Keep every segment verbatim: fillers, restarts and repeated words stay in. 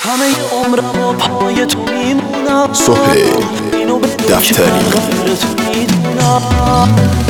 همه عمرم و پای تو میمونم. سهیل دفتری. قدر تو میدونم.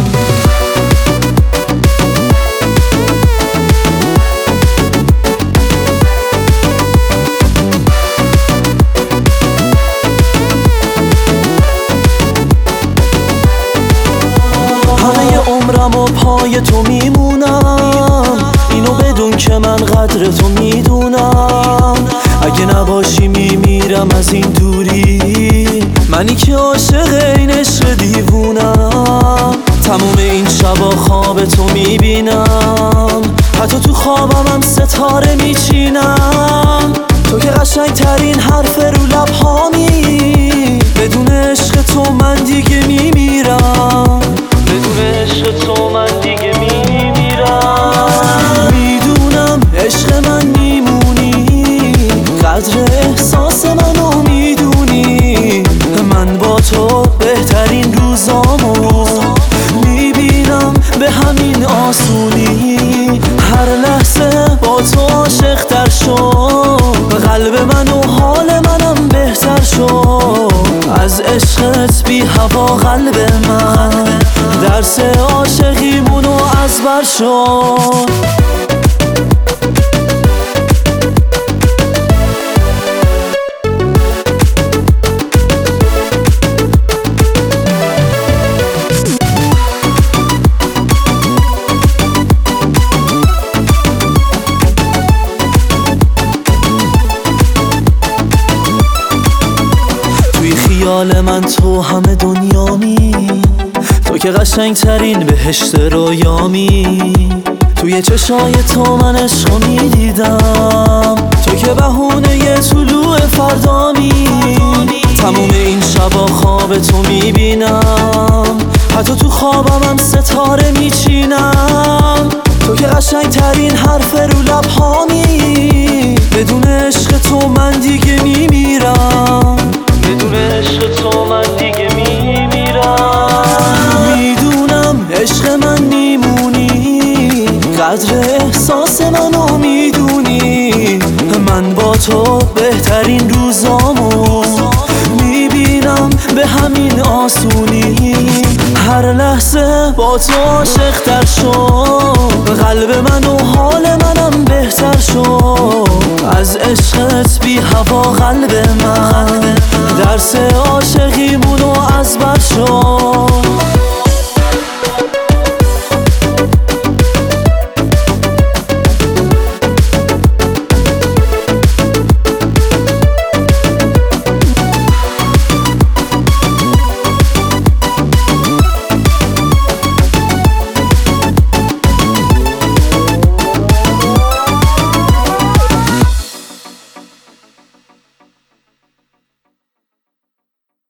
همه عمرم و پای تو میمونم. اینو بدون که من قدر تو میدونم. اگه نباشی میمیرم از این دوری، منی که عاشق این عشق دیوونم. تموم این شبا خواب تو میبینم، حتی تو خوابم هم ستاره میچینم. تو که قشنگ ترین حرف رو لبهامی، بدون عشق تو من دیگه میمیرم. بدون عشق تو من دیگه میمیرم. میدونم عشق من میمونی، قدر احساس منو میدونی. من با تو بهترین روزامو میبینم به همین آسونی. هر لحظه با تو عاشق تر شد، قلب من و حال منم بهتر شد. از عشقت بی هوا قلب من، درس عاشقیمونو از بر شد. خیال من تو همه دنیامی، تو که قشنگ ترین بهشت رویامی. توی چشای تو من عشقو میدیدم، تو که بهونه ی طلوع فردامی. تموم این شبا خواب تو میبینم، حتی تو خوابم هم ستاره میچینم. تو که قشنگ ترین حرف رو لبهامی، بدون عشق تو من دیگه میمیرم. بدون عشق تو من دیگه میمیرم. میدونم عشق من میمونی، قدر احساس منو میدونی. من با تو بهترین روزامو میبینم به همین آسونی. هر لحظه با تو عاشق تر شد، قلب من و حال منم بهتر شد. از عشقت بی هوا قلب من، درس